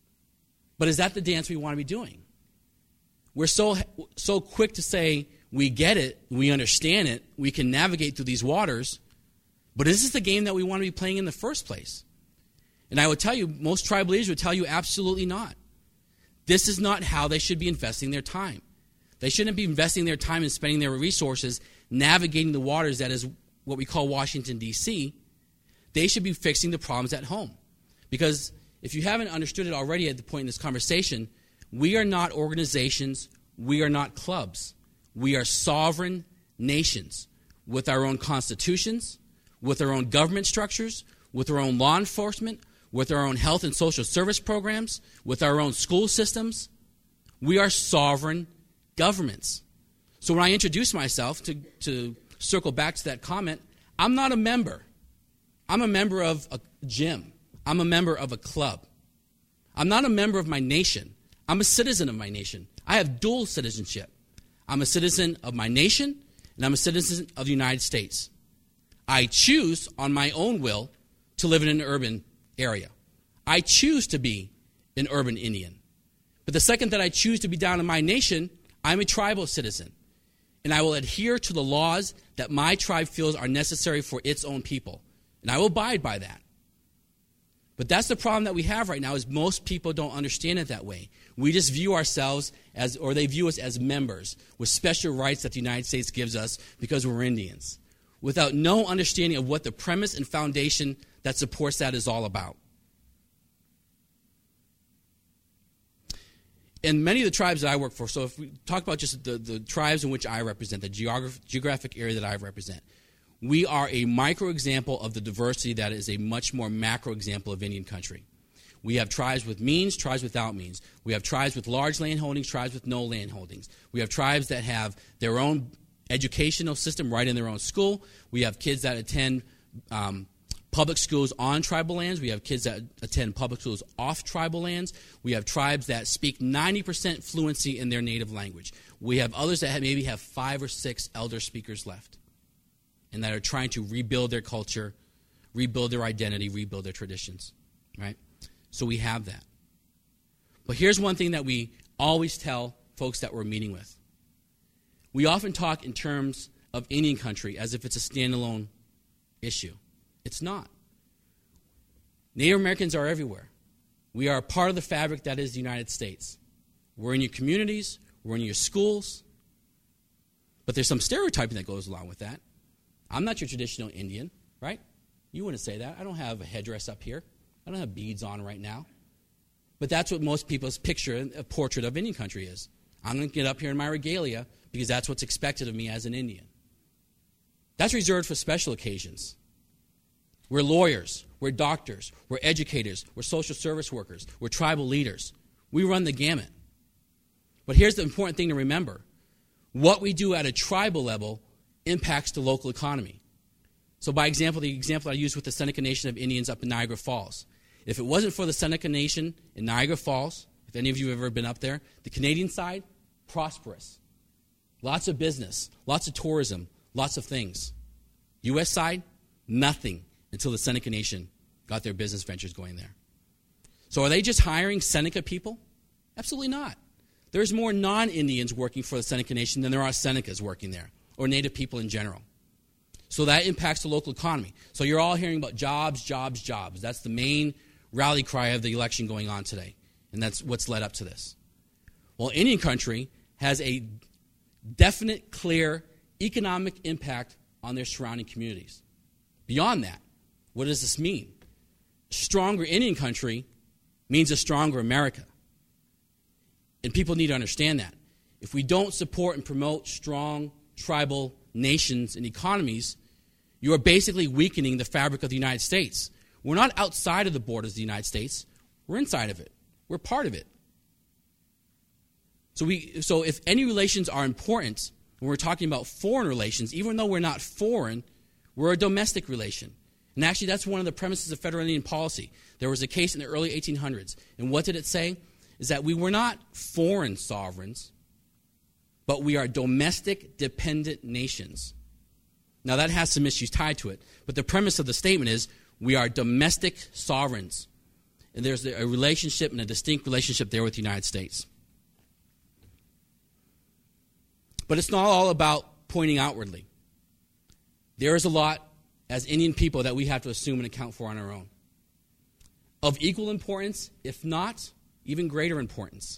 C: But is that the dance we want to be doing? We're so so quick to say we get it, we understand it, we can navigate through these waters, but is this the game that we want to be playing in the first place? And I would tell you, most tribal leaders would tell you absolutely not. This is not how they should be investing their time. They shouldn't be investing their time and spending their resources navigating the waters that is what we call Washington, D C They should be fixing the problems at home. Because if you haven't understood it already at the point in this conversation, we are not organizations, we are not clubs. We are sovereign nations with our own constitutions, with our own government structures, with our own law enforcement, with our own health and social service programs, with our own school systems. We are sovereign governments. So when I introduce myself, to, to circle back to that comment, I'm not a member. I'm a member of a gym. I'm a member of a club. I'm not a member of my nation. I'm a citizen of my nation. I have dual citizenship. I'm a citizen of my nation, and I'm a citizen of the United States. I choose on my own will to live in an urban area. I choose to be an urban Indian. But the second that I choose to be down in my nation, I'm a tribal citizen. And I will adhere to the laws that my tribe feels are necessary for its own people. And I will abide by that. But that's the problem that we have right now, is most people don't understand it that way. We just view ourselves as, or they view us as members with special rights that the United States gives us because we're Indians, without no understanding of what the premise and foundation that supports that is all about. And many of the tribes that I work for, so if we talk about just the, the tribes in which I represent, the geograph- geographic area that I represent, we are a micro example of the diversity that is a much more macro example of Indian country. We have tribes with means, tribes without means. We have tribes with large land holdings, tribes with no land holdings. We have tribes that have their own educational system right in their own school. We have kids that attend um, public schools on tribal lands. We have kids that attend public schools off tribal lands. We have tribes that speak ninety percent fluency in their native language. We have others that have, maybe have five or six elder speakers left, and that are trying to rebuild their culture, rebuild their identity, rebuild their traditions, right? So we have that. But here's one thing that we always tell folks that we're meeting with. We often talk in terms of Indian country as if it's a standalone issue. It's not. Native Americans are everywhere. We are a part of the fabric that is the United States. We're in your communities, we're in your schools, but there's some stereotyping that goes along with that. I'm not your traditional Indian, right? You wouldn't say that. I don't have a headdress up here. I don't have beads on right now. But that's what most people's picture, a portrait of Indian country is. I'm going to get up here in my regalia because that's what's expected of me as an Indian. That's reserved for special occasions. We're lawyers, we're doctors, we're educators, we're social service workers, we're tribal leaders. We run the gamut. But here's the important thing to remember. What we do at a tribal level impacts the local economy. So by example, the example I used with the Seneca Nation of Indians up in Niagara Falls. If it wasn't for the Seneca Nation in Niagara Falls, if any of you have ever been up there, the Canadian side, prosperous. Lots of business, lots of tourism, lots of things. U S side, nothing until the Seneca Nation got their business ventures going there. So are they just hiring Seneca people? Absolutely not. There's more non-Indians working for the Seneca Nation than there are Senecas working there, or Native people in general. So that impacts the local economy. So you're all hearing about jobs, jobs, jobs. That's the main rally cry of the election going on today, and that's what's led up to this. Well, Indian country has a definite, clear economic impact on their surrounding communities. Beyond that, what does this mean? Stronger Indian country means a stronger America. And people need to understand that. If we don't support and promote strong tribal nations and economies, you are basically weakening the fabric of the United States. We're not outside of the borders of the United States. We're inside of it. We're part of it. So we, so if any relations are important, when we're talking about foreign relations, even though we're not foreign, we're a domestic relation. And actually, that's one of the premises of federal Indian policy. There was a case in the early eighteen hundreds. And what did it say? Is that we were not foreign sovereigns, but we are domestic dependent nations. Now, that has some issues tied to it. But the premise of the statement is we are domestic sovereigns. And there's a relationship and a distinct relationship there with the United States. But it's not all about pointing outwardly. There is a lot as Indian people that we have to assume and account for on our own. Of equal importance, if not even greater importance.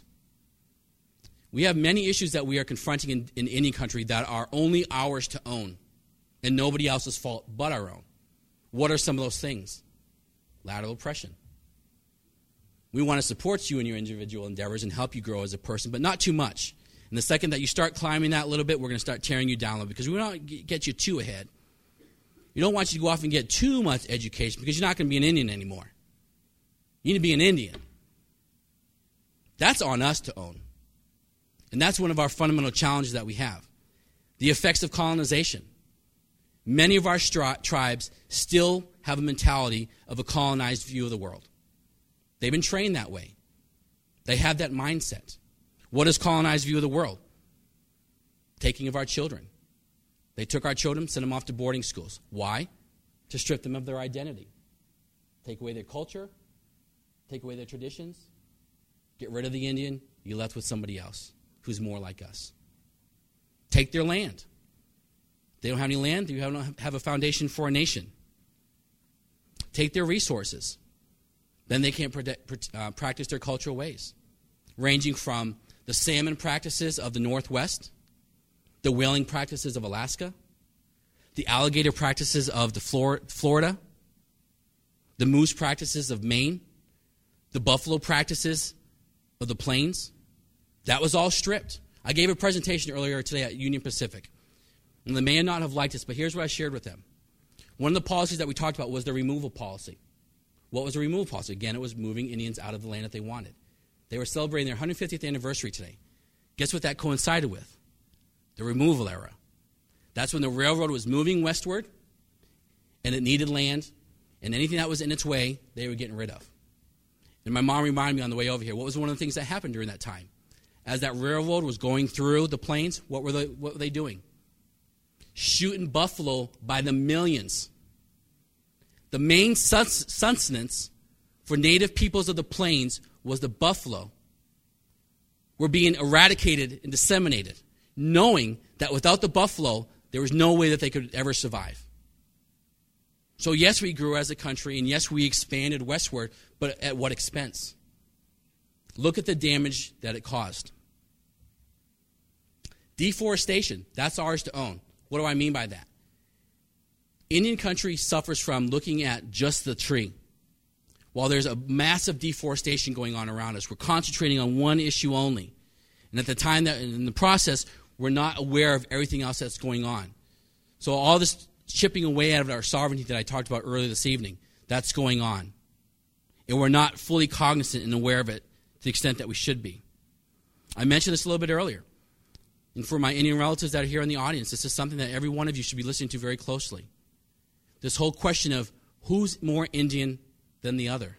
C: We have many issues that we are confronting in, in Indian country that are only ours to own and nobody else's fault but our own. What are some of those things? Lateral oppression. We want to support you in your individual endeavors and help you grow as a person, but not too much. And the second that you start climbing that a little bit, we're going to start tearing you down a little bit because we don't get you too ahead. We don't want you to go off and get too much education because you're not going to be an Indian anymore. You need to be an Indian. That's on us to own. And that's one of our fundamental challenges that we have. The effects of colonization. Many of our stri- tribes still have a mentality of a colonized view of the world. They've been trained that way. They have that mindset. What is colonized view of the world? Taking of our children. They took our children, sent them off to boarding schools. Why? To strip them of their identity. Take away their culture. Take away their traditions. Get rid of the Indian. You're left with somebody else who's more like us. Take their land. They don't have any land. You don't have a foundation for a nation. Take their resources. Then they can't protect, uh, practice their cultural ways, ranging from the salmon practices of the Northwest, the whaling practices of Alaska, the alligator practices of the Flor- Florida, the moose practices of Maine, the buffalo practices of the plains. That was all stripped. I gave a presentation earlier today at Union Pacific. And they may not have liked this, but here's what I shared with them. One of the policies that we talked about was the removal policy. What was the removal policy? Again, it was moving Indians out of the land that they wanted. They were celebrating their one hundred fiftieth anniversary today. Guess what that coincided with? The removal era. That's when the railroad was moving westward, and it needed land, and anything that was in its way, they were getting rid of. And my mom reminded me on the way over here, what was one of the things that happened during that time? As that railroad was going through the plains, what were they, what were they doing? Shooting buffalo by the millions. The main sustenance for native peoples of the plains was the buffalo. Were being eradicated and disseminated, knowing that without the buffalo, there was no way that they could ever survive. So yes, we grew as a country, and yes, we expanded westward, but at what expense? Look at the damage that it caused. Deforestation, that's ours to own. What do I mean by that? Indian country suffers from looking at just the tree. while there's a massive deforestation going on around us, we're concentrating on one issue only. And at the time that in the process, we're not aware of everything else that's going on. So all this chipping away out of our sovereignty that I talked about earlier this evening, that's going on. And we're not fully cognizant and aware of it to the extent that we should be. I mentioned this a little bit earlier. And for my Indian relatives that are here in the audience, this is something that every one of you should be listening to very closely. This whole question of who's more Indian than the other.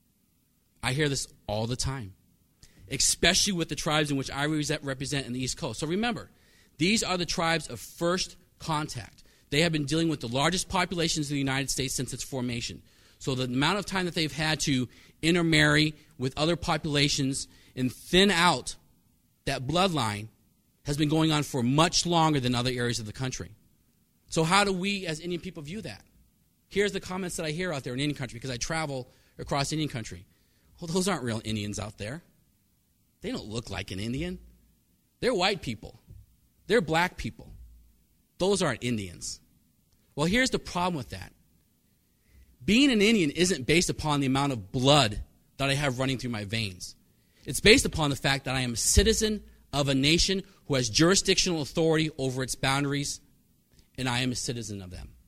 C: I hear this all the time, especially with the tribes in which I represent in the East Coast. So remember, these are the tribes of first contact. They have been dealing with the largest populations in the United States since its formation. So the amount of time that they've had to intermarry with other populations and thin out that bloodline has been going on for much longer than other areas of the country. So how do we as Indian people view that? Here's the comments that I hear out there in Indian country because I travel across Indian country. Well, those aren't real Indians out there. They don't look like an Indian. They're white people. They're black people. Those aren't Indians. Well, here's the problem with that. Being an Indian isn't based upon the amount of blood that I have running through my veins. It's based upon the fact that I am a citizen of a nation who has jurisdictional authority over its boundaries, and I am a citizen of them.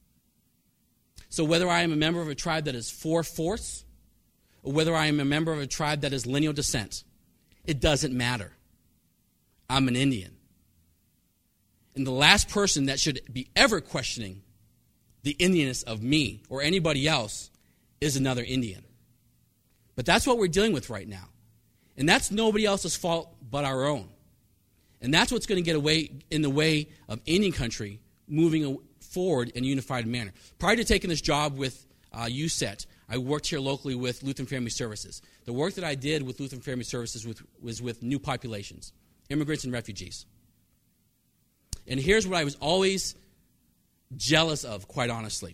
C: So whether I am a member of a tribe that is four-fourths, or whether I am a member of a tribe that is lineal descent, it doesn't matter. I'm an Indian. And the last person that should be ever questioning the Indianness of me or anybody else is another Indian. But that's what we're dealing with right now. And that's nobody else's fault but our own. And that's what's going to get away in the way of Indian country moving forward in a unified manner. Prior to taking this job with uh, U S E T, I worked here locally with Lutheran Family Services. The work that I did with Lutheran Family Services with, was with new populations, immigrants and refugees. And here's what I was always jealous of, quite honestly.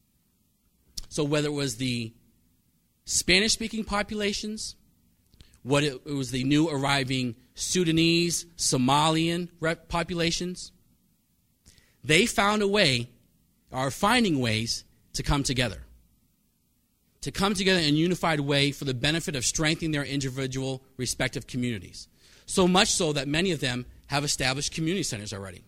C: So whether it was the Spanish-speaking populations, what it, it was the new arriving Sudanese, Somalian rep populations, they found a way, are finding ways to come together. To come together in a unified way for the benefit of strengthening their individual respective communities. So much so that many of them have established community centers already.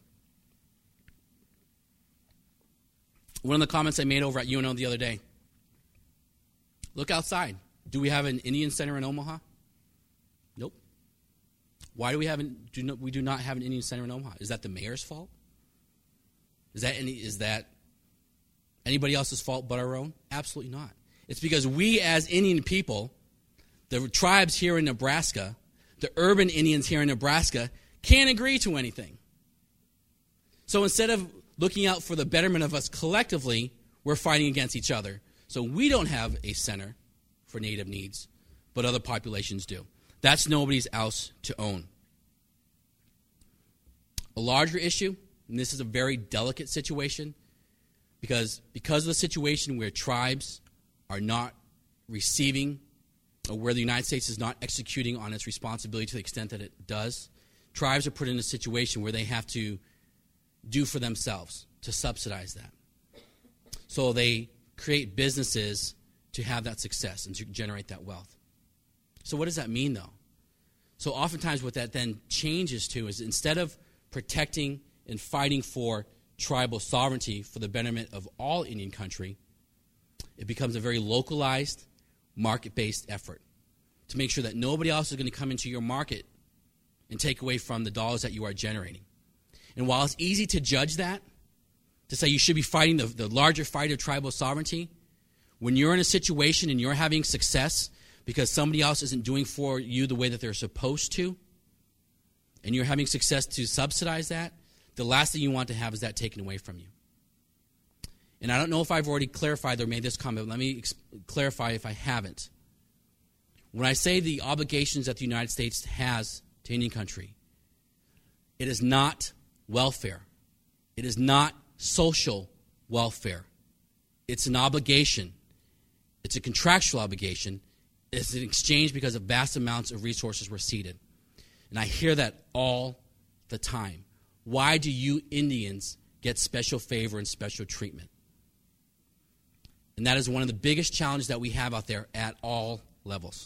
C: One of the comments I made over at U N O the other day, look outside. Do we have an Indian center in Omaha? Nope. Why do we have an, do not, we do not have an Indian center in Omaha? Is that the mayor's fault? Is that any, is that anybody else's fault but our own? Absolutely not. It's because we as Indian people, the tribes here in Nebraska, the urban Indians here in Nebraska, can't agree to anything. So instead of looking out for the betterment of us collectively, we're fighting against each other. So we don't have a center for Native needs, but other populations do. That's nobody's else to own. A larger issue, and this is a very delicate situation, because because of the situation where tribes are not receiving, or where the United States is not executing on its responsibility to the extent that it does, tribes are put in a situation where they have to do for themselves to subsidize that. So they create businesses to have that success and to generate that wealth. So what does that mean, though? So oftentimes what that then changes to is instead of protecting and fighting for tribal sovereignty for the betterment of all Indian country, it becomes a very localized, market-based effort to make sure that nobody else is going to come into your market and take away from the dollars that you are generating. And while it's easy to judge that, to say you should be fighting the, the larger fight of tribal sovereignty, when you're in a situation and you're having success because somebody else isn't doing for you the way that they're supposed to, and you're having success to subsidize that, the last thing you want to have is that taken away from you. And I don't know if I've already clarified or made this comment, but let me ex- clarify if I haven't. When I say the obligations that the United States has to Indian country, it is not welfare. It is not social welfare. It's an obligation. It's a contractual obligation. It's an exchange because of vast amounts of resources were ceded. And I hear that all the time. Why do you Indians get special favor and special treatment? And that is one of the biggest challenges that we have out there at all levels.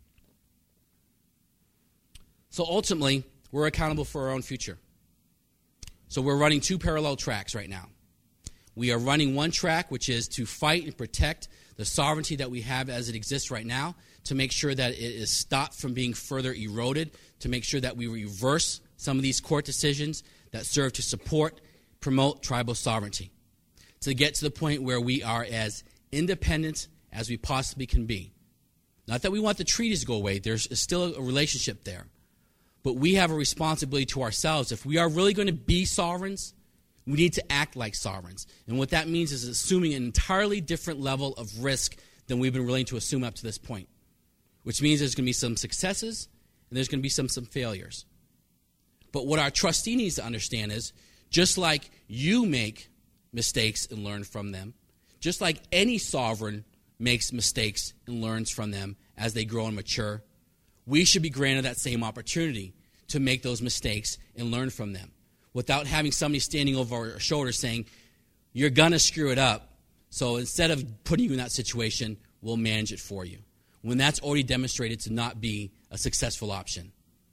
C: So ultimately, we're accountable for our own future. So we're running two parallel tracks right now. We are running one track, which is to fight and protect the sovereignty that we have as it exists right now, to make sure that it is stopped from being further eroded, to make sure that we reverse some of these court decisions that serve to support, promote tribal sovereignty, to get to the point where we are as independent as we possibly can be. Not that we want the treaties to go away. There's still a relationship there. But we have a responsibility to ourselves. If we are really going to be sovereigns, we need to act like sovereigns. And what that means is assuming an entirely different level of risk than we've been willing to assume up to this point, which means there's going to be some successes and there's going to be some, some failures. But what our trustee needs to understand is, just like you make mistakes and learn from them, just like any sovereign makes mistakes and learns from them as they grow and mature, we should be granted that same opportunity to make those mistakes and learn from them, without having somebody standing over our shoulder saying, you're going to screw it up, so instead of putting you in that situation, we'll manage it for you, when that's already demonstrated to not be a successful option.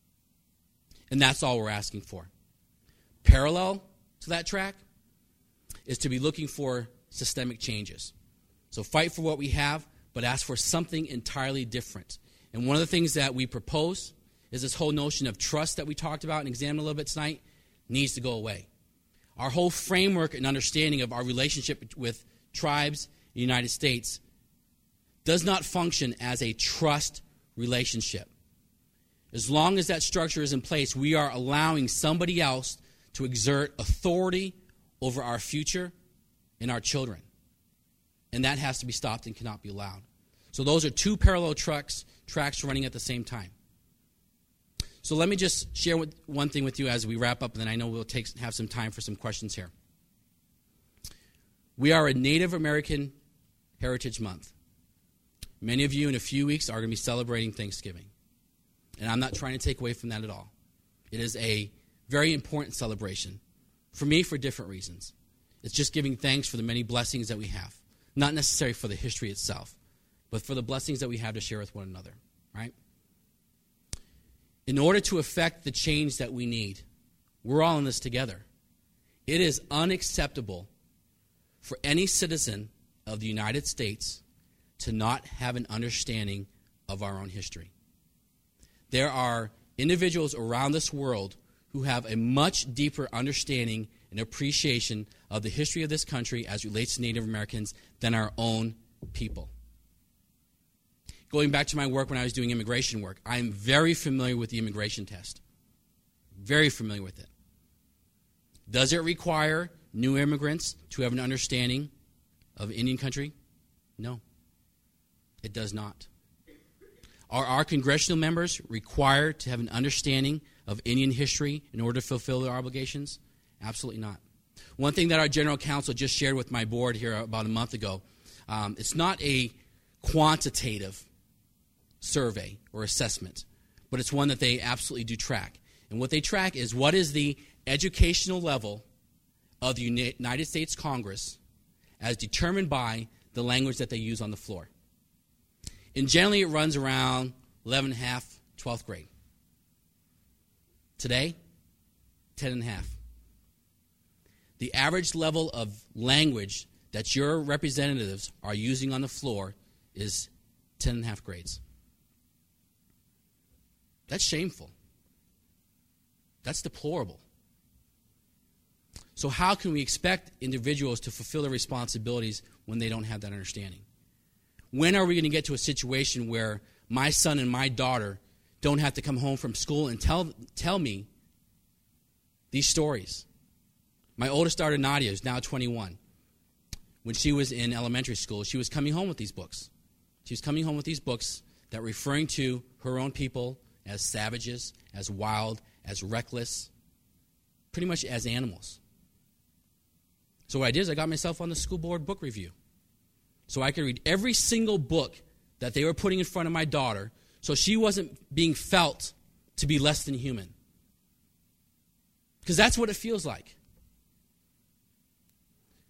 C: And that's all we're asking for. Parallel to that track is to be looking for systemic changes. So fight for what we have, but ask for something entirely different. And one of the things that we propose is this whole notion of trust that we talked about and examined a little bit tonight needs to go away. Our whole framework and understanding of our relationship with tribes in the United States does not function as a trust relationship. As long as that structure is in place, we are allowing somebody else to exert authority over our future and our children. And that has to be stopped and cannot be allowed. So those are two parallel tracks, tracks running at the same time. So let me just share with, one thing with you as we wrap up, and then I know we'll take, have some time for some questions here. We are a Native American Heritage Month. Many of you in a few weeks are going to be celebrating Thanksgiving. And I'm not trying to take away from that at all. It is a very important celebration. For me, for different reasons. It's just giving thanks for the many blessings that we have. Not necessarily for the history itself, but for the blessings that we have to share with one another, right? In order to effect the change that we need, we're all in this together. It is unacceptable for any citizen of the United States to not have an understanding of our own history. There are individuals around this world who have a much deeper understanding and appreciation of the history of this country as it relates to Native Americans than our own people. Going back to my work when I was doing immigration work, I am very familiar with the immigration test. Very familiar with it. Does it require new immigrants to have an understanding of Indian country? No, it does not. Are our congressional members required to have an understanding of Indian history in order to fulfill their obligations? Absolutely not. One thing that our general counsel just shared with my board here about a month ago, um, it's not a quantitative survey or assessment, but it's one that they absolutely do track. And what they track is what is the educational level of the United States Congress as determined by the language that they use on the floor. And generally it runs around eleven and a half, twelfth grade. Today, ten and a half. The average level of language that your representatives are using on the floor is ten and a half grades. That's shameful. That's deplorable. So how can we expect individuals to fulfill their responsibilities when they don't have that understanding? When are we going to get to a situation where my son and my daughter don't have to come home from school and tell tell me these stories? My oldest daughter, Nadia, is now twenty-one. When she was in elementary school, she was coming home with these books. She was coming home with these books that were referring to her own people as savages, as wild, as reckless, pretty much as animals. So what I did is I got myself on the school board book review. So I could read every single book that they were putting in front of my daughter so she wasn't being felt to be less than human. Because that's what it feels like.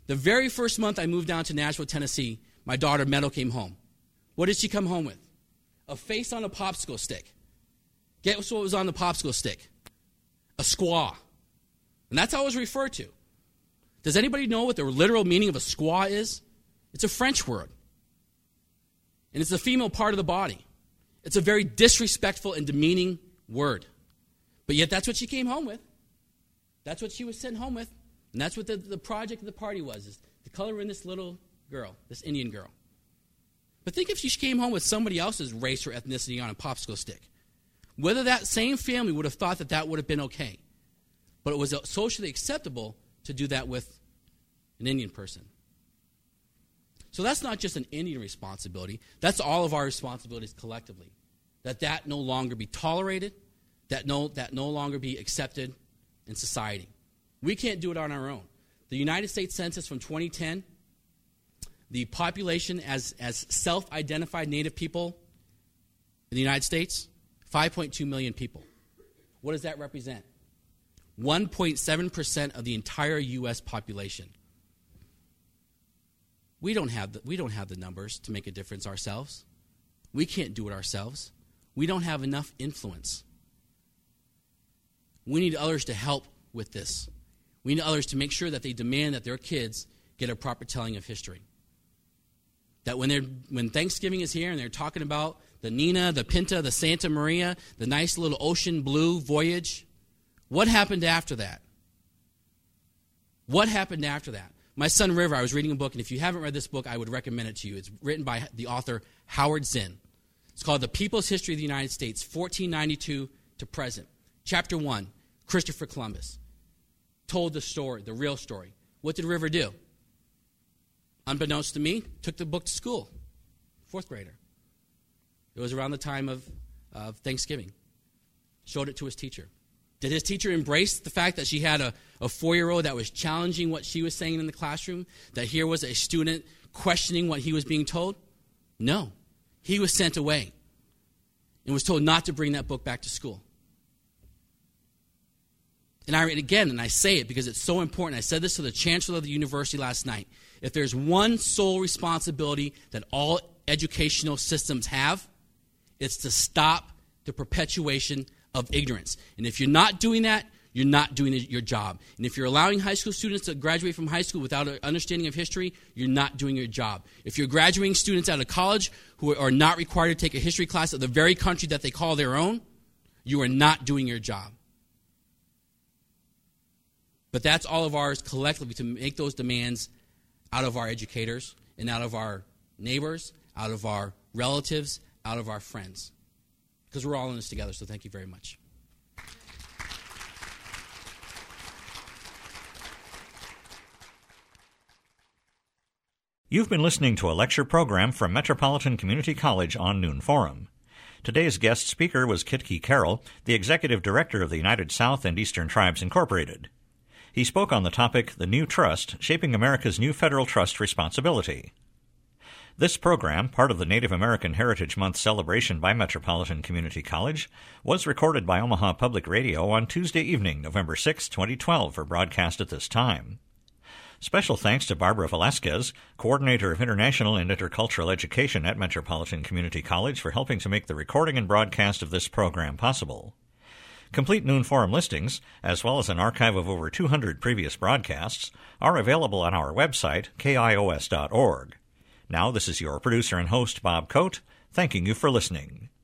C: The very first month I moved down to Nashville, Tennessee, my daughter Meadow came home. What did she come home with? A face on a popsicle stick. Guess what was on the popsicle stick? A squaw. And that's how it was referred to. Does anybody know what the literal meaning of a squaw is? It's a French word. And it's the female part of the body. It's a very disrespectful and demeaning word. But yet that's what she came home with. That's what she was sent home with. And that's what the, the project of the party was, is to color in this little girl, this Indian girl. But think if she came home with somebody else's race or ethnicity on a popsicle stick. Whether that same family would have thought that that would have been okay. But it was socially acceptable to do that with an Indian person. So that's not just an Indian responsibility. That's all of our responsibilities collectively. That that no longer be tolerated, that no, that no longer be accepted in society. We can't do it on our own. The United States Census from twenty ten, the population as, as self-identified Native people in the United States, five point two million people. What does that represent? one point seven percent of the entire U S population. We don't have the, we don't have the numbers to make a difference ourselves. We can't do it ourselves. We don't have enough influence. We need others to help with this. We need others to make sure that they demand that their kids get a proper telling of history. That when they're when Thanksgiving is here and they're talking about the Nina, the Pinta, the Santa Maria, the nice little ocean blue voyage, what happened after that? What happened after that? My son River, I was reading a book, and if you haven't read this book, I would recommend it to you. It's written by the author Howard Zinn. It's called The People's History of the United States, fourteen ninety-two to present. Chapter one, Christopher Columbus told the story, the real story. What did River do? Unbeknownst to me, took the book to school, fourth grader. It was around the time of, of Thanksgiving. Showed it to his teacher. Did his teacher embrace the fact that she had a, a four-year-old that was challenging what she was saying in the classroom? That here was a student questioning what he was being told? No. He was sent away and was told not to bring that book back to school. And I read again, and I say it because it's so important. I said this to the chancellor of the university last night. If there's one sole responsibility that all educational systems have, it's to stop the perpetuation of ignorance. And if you're not doing that, you're not doing your job. And if you're allowing high school students to graduate from high school without an understanding of history, you're not doing your job. If you're graduating students out of college who are not required to take a history class of the very country that they call their own, you are not doing your job. But that's all of ours collectively, to make those demands out of our educators and out of our neighbors, out of our relatives, out of our friends. Because we're all in this together, so thank you very much.
A: You've been listening to a lecture program from Metropolitan Community College on Noon Forum. Today's guest speaker was Kitke Carroll, the Executive Director of the United South and Eastern Tribes Incorporated. He spoke on the topic, The New Trust, Shaping America's New Federal Trust Responsibility. This program, part of the Native American Heritage Month celebration by Metropolitan Community College, was recorded by Omaha Public Radio on Tuesday evening, November sixth, twenty twelve, for broadcast at this time. Special thanks to Barbara Velasquez, Coordinator of International and Intercultural Education at Metropolitan Community College, for helping to make the recording and broadcast of this program possible. Complete Noon Forum listings, as well as an archive of over two hundred previous broadcasts, are available on our website, K I O S dot org. Now, this is your producer and host, Bob Coate, thanking you for listening.